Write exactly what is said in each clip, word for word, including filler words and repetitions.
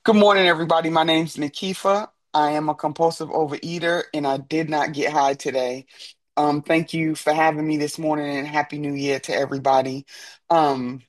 Good morning, everybody. My name's Nikifa. I am a compulsive overeater and I did not get high today. Um, thank you for having me this morning and Happy New Year to everybody. Um,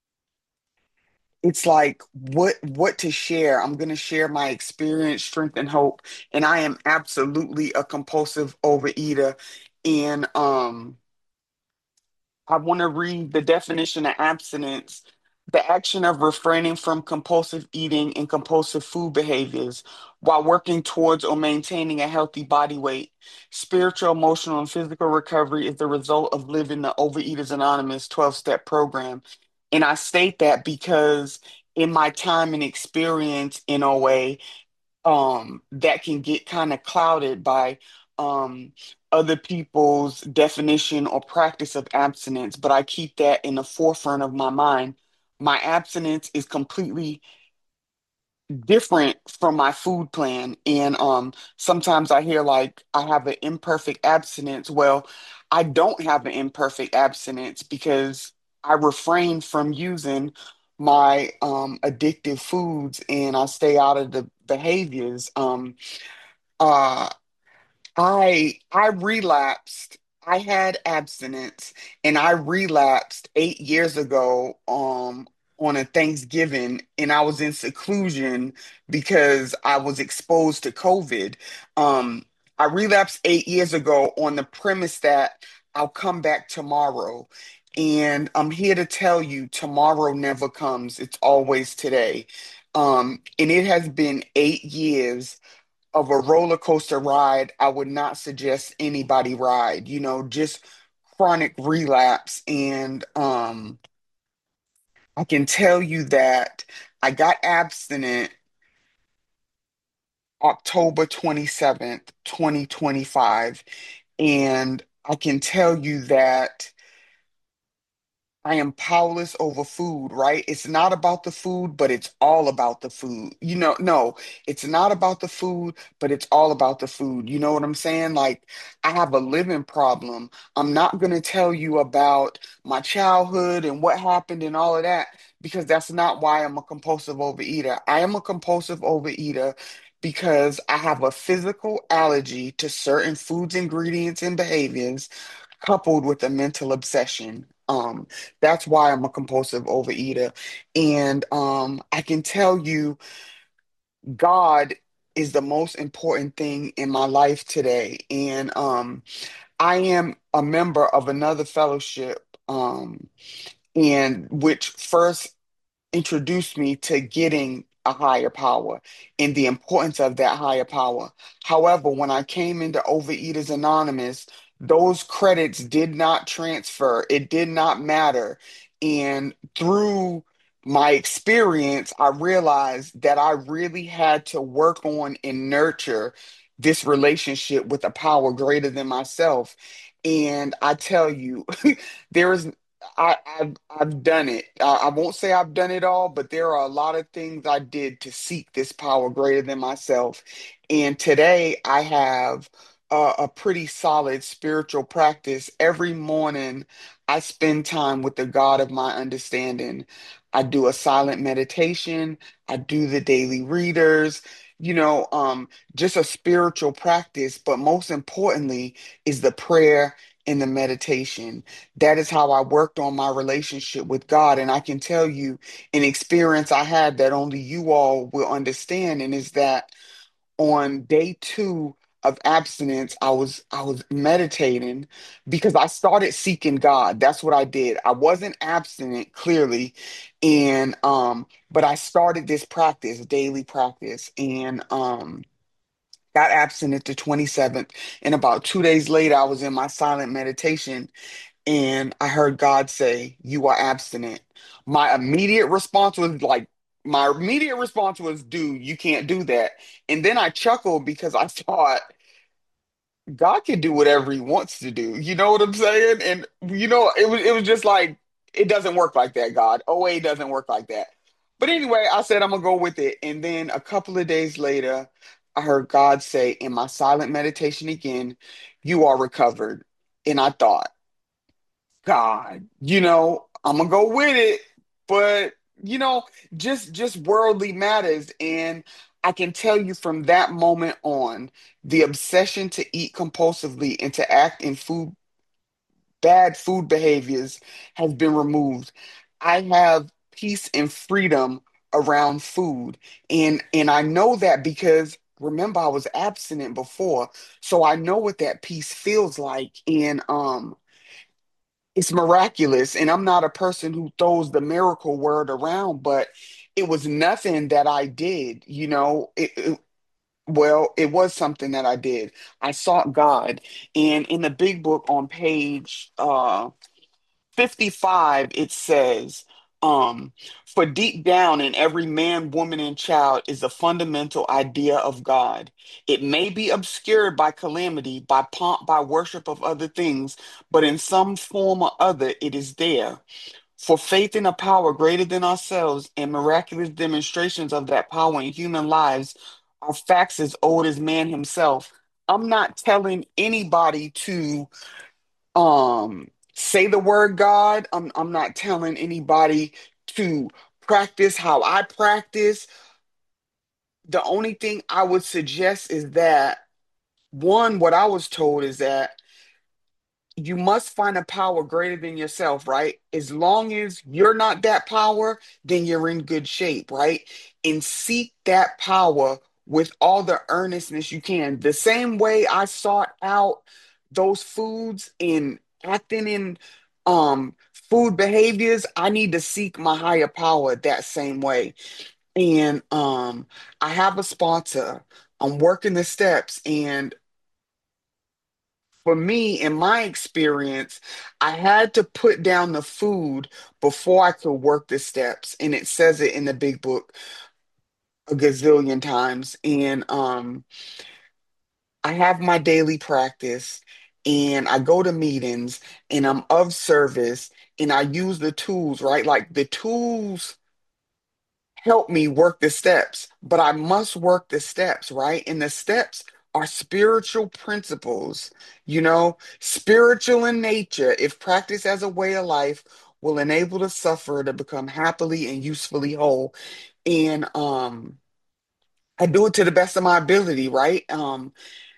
it's like what what to share. I'm gonna share my experience, strength, and hope. And I am absolutely a compulsive overeater. And um I want to read the definition of abstinence: the action of refraining from compulsive eating and compulsive food behaviors while working towards or maintaining a healthy body weight. Spiritual, emotional, and physical recovery is the result of living the Overeaters Anonymous twelve step program. And I state that because in my time and experience in O A, um that can get kind of clouded by um other people's definition or practice of abstinence, but I keep that in the forefront of my mind. My abstinence is completely different from my food plan. And um sometimes I hear like I have an imperfect abstinence. Well, I don't have an imperfect abstinence because I refrain from using my um addictive foods and I stay out of the behaviors. Um uh I I relapsed. I had abstinence and I relapsed eight years ago um on a Thanksgiving, and I was in seclusion because I was exposed to COVID. Um I relapsed eight years ago on the premise that I'll come back tomorrow. And I'm here to tell you tomorrow never comes. It's always today. Um and it has been eight years of a roller coaster ride I would not suggest anybody ride, you know, just chronic relapse. And um, I can tell you that I got abstinent October twenty-seventh, twenty twenty-five. And I can tell you that I am powerless over food, right? It's not about the food, but it's all about the food. You know, no, it's not about the food, but it's all about the food. You know what I'm saying? Like, I have a living problem. I'm not going to tell you about my childhood and what happened and all of that because that's not why I'm a compulsive overeater. I am a compulsive overeater because I have a physical allergy to certain foods, ingredients, and behaviors coupled with a mental obsession. Um, that's why I'm a compulsive overeater. And um, I can tell you, God is the most important thing in my life today. And um, I am a member of another fellowship, um, and which first introduced me to getting a higher power and the importance of that higher power. However, when I came into Overeaters Anonymous, those credits did not transfer. It did not matter. And through my experience, I realized that I really had to work on and nurture this relationship with a power greater than myself. And I tell you, there is I, I've I've done it. I, I won't say I've done it all, but there are a lot of things I did to seek this power greater than myself. And today I have a, a pretty solid spiritual practice. Every morning I spend time with the God of my understanding. I do a silent meditation. I do the daily readers. You know, um, just a spiritual practice, but most importantly is the prayer and the meditation. That is how I worked on my relationship with God. And I can tell you an experience I had that only you all will understand, and is that on day two of abstinence, I was I was meditating because I started seeking God. That's what I did. I wasn't abstinent, clearly, and um, but I started this practice, daily practice, and um got abstinent the twenty-seventh. And about two days later, I was in my silent meditation and I heard God say, "You are abstinent." My immediate response was like, my immediate response was, "Dude, you can't do that." And then I chuckled because I thought, God can do whatever he wants to do. You know what I'm saying? And you know, it was it was just like, it doesn't work like that, God. O A doesn't work like that. But anyway, I said I'm gonna go with it. And then a couple of days later, I heard God say in my silent meditation again, "You are recovered." And I thought, God, you know, I'm gonna go with it, but you know, just just worldly matters. And I can tell you from that moment on, the obsession to eat compulsively and to act in food bad food behaviors has been removed. I have peace and freedom around food. And and I know that because remember I was abstinent before. So I know what that peace feels like. And um it's miraculous. And I'm not a person who throws the miracle word around, but it was nothing that I did, you know. It, it well, it was something that I did. I sought God. And in the big book on page uh fifty-five, it says, um, for deep down in every man, woman, and child is a fundamental idea of God. It may be obscured by calamity, by pomp, by worship of other things, but in some form or other, it is there. For faith in a power greater than ourselves and miraculous demonstrations of that power in human lives are facts as old as man himself. I'm not telling anybody to um say the word God. I'm I'm not telling anybody to practice how I practice. The only thing I would suggest is that one, what I was told is that you must find a power greater than yourself, right? As long as you're not that power, then you're in good shape, right? And seek that power with all the earnestness you can. The same way I sought out those foods and acting in um food behaviors, I need to seek my higher power that same way. And um I have a sponsor. I'm working the steps, and for me, in my experience, I had to put down the food before I could work the steps. And it says it in the big book a gazillion times. And um, I have my daily practice and I go to meetings and I'm of service and I use the tools, right? Like the tools help me work the steps, but I must work the steps, right? And the steps are spiritual principles, you know, spiritual in nature. If practiced as a way of life, will enable the sufferer to become happily and usefully whole. And um, I do it to the best of my ability, right? Um,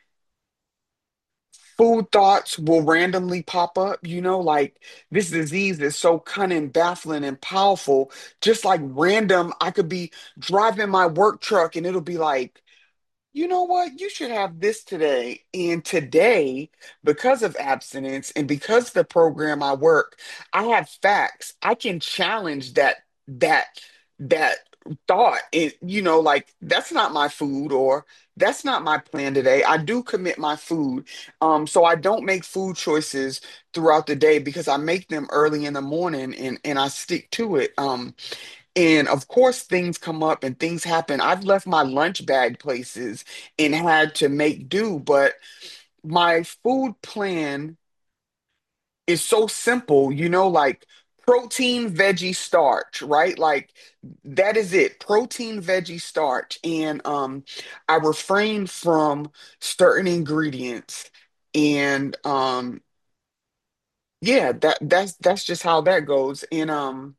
food thoughts will randomly pop up, you know, like this disease is so cunning, baffling, and powerful. Just like random, I could be driving my work truck and it'll be like, you know what? You should have this today. And today, because of abstinence and because of the program I work, I have facts. I can challenge that that that thought. And you know, like that's not my food or that's not my plan today. I do commit my food. Um, so I don't make food choices throughout the day because I make them early in the morning and and I stick to it. Um, and of course, things come up and things happen. I've left my lunch bag places and had to make do, but my food plan is so simple, you know, like protein, veggie, starch, right? Like that is it. Protein, veggie, starch. And um I refrain from certain ingredients. And um yeah, that that's that's just how that goes. And um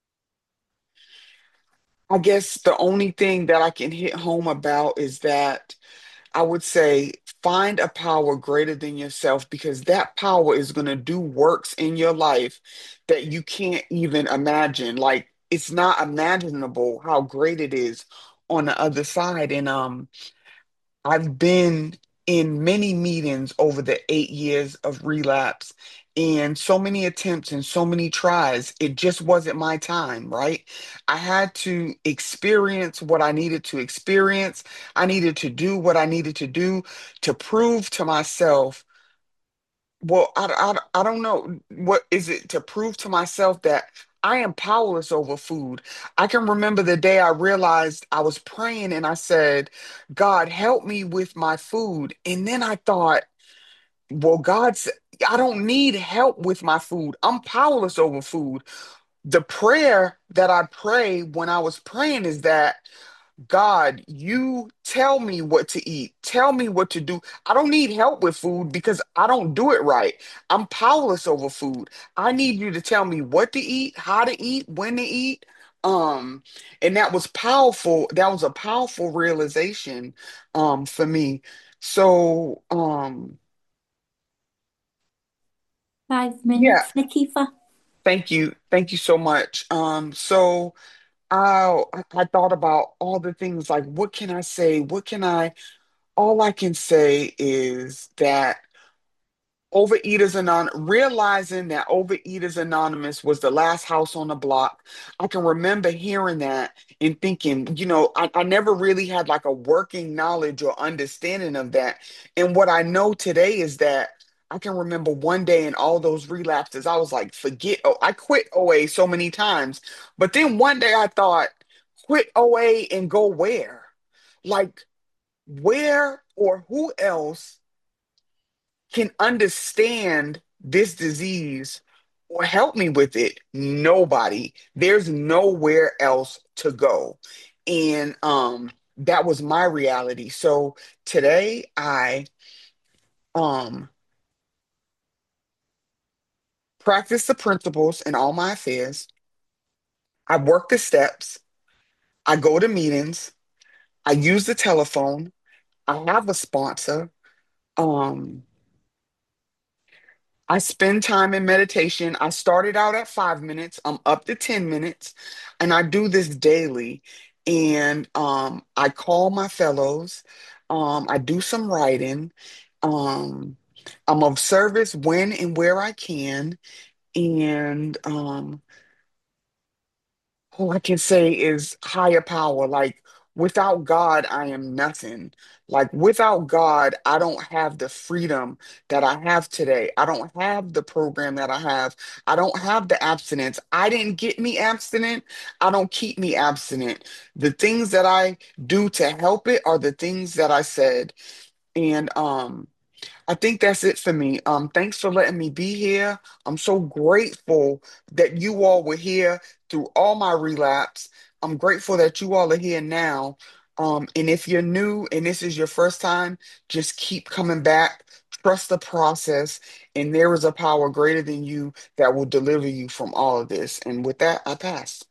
I guess the only thing that I can hit home about is that I would say find a power greater than yourself because that power is going to do works in your life that you can't even imagine. Like it's not imaginable how great it is on the other side. And um I've been in many meetings over the eight years of relapse and so many attempts and so many tries. It just wasn't my time, right? I had to experience what I needed to experience. I needed to do what I needed to do to prove to myself well, I, I, I don't know. What is it to prove to myself that I am powerless over food? I can remember the day I realized I was praying and I said, God, help me with my food. And then I thought, well, God's, I don't need help with my food. I'm powerless over food. The prayer that I pray when I was praying is that God, you tell me what to eat. Tell me what to do. I don't need help with food because I don't do it right. I'm powerless over food. I need you to tell me what to eat, how to eat, when to eat. Um, and that was powerful. That was a powerful realization um for me. So um Five yeah, minutes, Nikifa. thank you. Thank you so much. Um so I I I thought about all the things like what can I say? What can I all I can say is that Overeaters Anonymous, realizing that Overeaters Anonymous was the last house on the block. I can remember hearing that and thinking, you know, I, I never really had like a working knowledge or understanding of that. And what I know today is that I can remember one day in all those relapses, I was like, forget, oh, I quit O A so many times. But then one day I thought, quit O A and go where? Like, where or who else can understand this disease or help me with it? Nobody. There's nowhere else to go. And um that was my reality. So today I um practice the principles in all my affairs. I work the steps. I go to meetings. I use the telephone. I have a sponsor. Um I spend time in meditation. I started out at five minutes. I'm up to ten minutes, and I do this daily. And um, I call my fellows. Um, I do some writing. Um, I'm of service when and where I can. And um, all I can say is higher power. Like, without God, I am nothing. Like, without God, I don't have the freedom that I have today. I don't have the program that I have. I don't have the abstinence. I didn't get me abstinent. I don't keep me abstinent. The things that I do to help it are the things that I said. And um, I think that's it for me. Um, thanks for letting me be here. I'm so grateful that you all were here through all my relapse. I'm grateful that you all are here now. Um, and if you're new and this is your first time, just keep coming back. Trust the process, and there is a power greater than you that will deliver you from all of this. And with that, I pass.